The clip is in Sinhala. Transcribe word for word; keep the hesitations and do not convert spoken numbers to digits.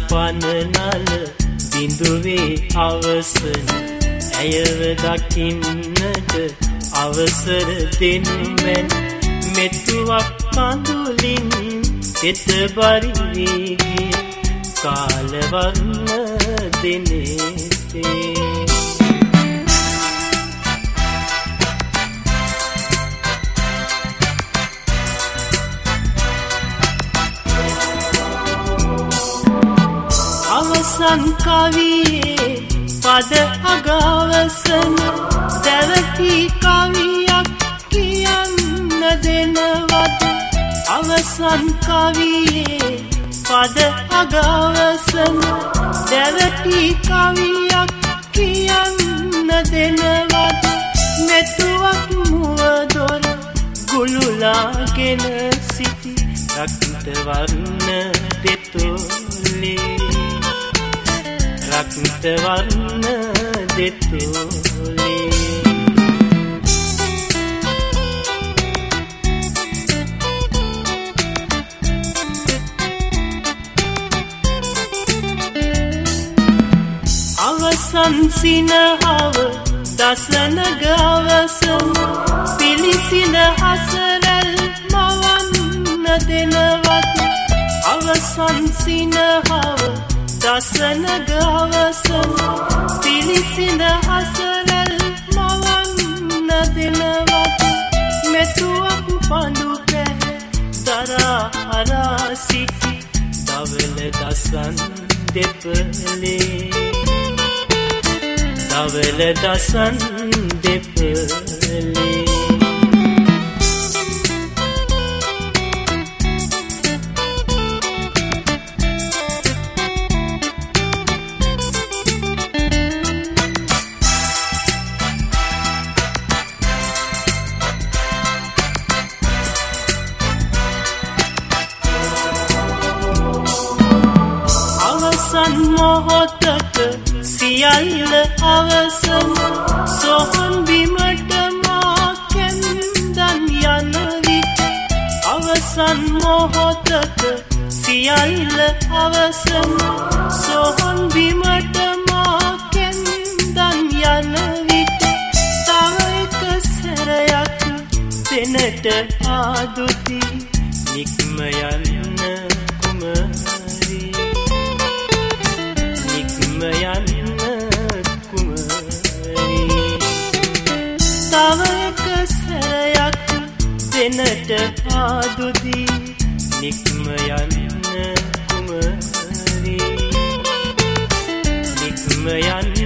පනනල බිඳුවේ අවසන ඇයව දකින්නට අවසර දෙනුමැන් මෙතුවක් කඳුලින් එත බරිවීගිය කාලවර්ණ දෙනේතේ අවසන් කවියේ පද අගවසන දැවටි කවියක් කියන්න දෙනවද අවසන් කවියේ පද අගවසන දැවටි කවියක් කියන්න දෙනවද මෙතුවක් මුවදොර ගුළුලාගෙන සිටි රක්ත වර්ණ දෙතොලේ රක්ත වර්ණ දෙතොලේ අවසන් සිනහව දසන ගවසන පිලිසින හසරල් මවන්න දෙනවද අවසන් සිනහව දසන ගවසන පිලිසින හසරල් මවන්න දෙනවද මෙතුවක් පඳු පැහැ දරා හරා සිටි දවල දසන් දෙපලේ දවල දසන් දෙපලේ අවසන් මොහොතක සියල්ල අවසන් සොහන් බිමට මා කැන්දන් යන විට අවසන් මොහොතක සියල්ල අවසන් සොහන් බිමට මා කැන්දන් යන විට තව එක සැරයක් දෙනට ආදුති නික්ම යන්න කුමරි නික්ම යන්න කුමරි තව එක සැරයක් දෙනට ආදුති නික්ම යන්න කුමරි නික්ම යන්න